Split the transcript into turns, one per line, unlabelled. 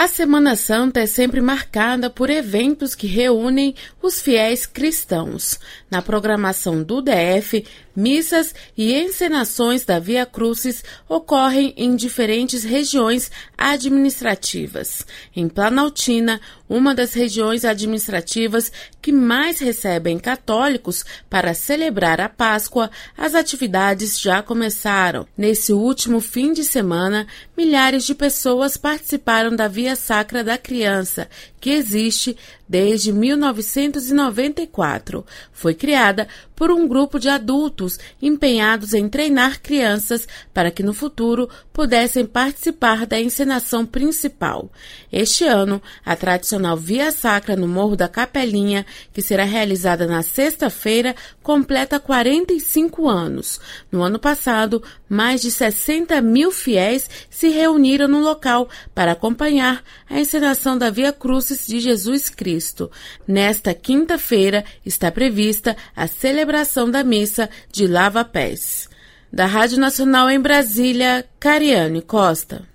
A Semana Santa é sempre marcada por eventos que reúnem os fiéis cristãos. Na programação do DF, missas e encenações da Via Crucis ocorrem em diferentes regiões administrativas. Em Planaltina, uma das regiões administrativas que mais recebem católicos para celebrar a Páscoa, as atividades já começaram. Nesse último fim de semana, milhares de pessoas participaram da Via Sacra da Criança, que existe desde 1994. Foi criada por um grupo de adultos empenhados em treinar crianças para que no futuro pudessem participar da encenação principal. Este ano, a tradicional Via Sacra no Morro da Capelinha, que será realizada na sexta-feira, completa 45 anos. No ano passado, mais de 60 mil fiéis se reuniram no local para acompanhar a encenação da Via Crucis de Jesus Cristo. Nesta quinta-feira está prevista a celebração da missa de lava-pés. Da Rádio Nacional em Brasília, Cariane Costa.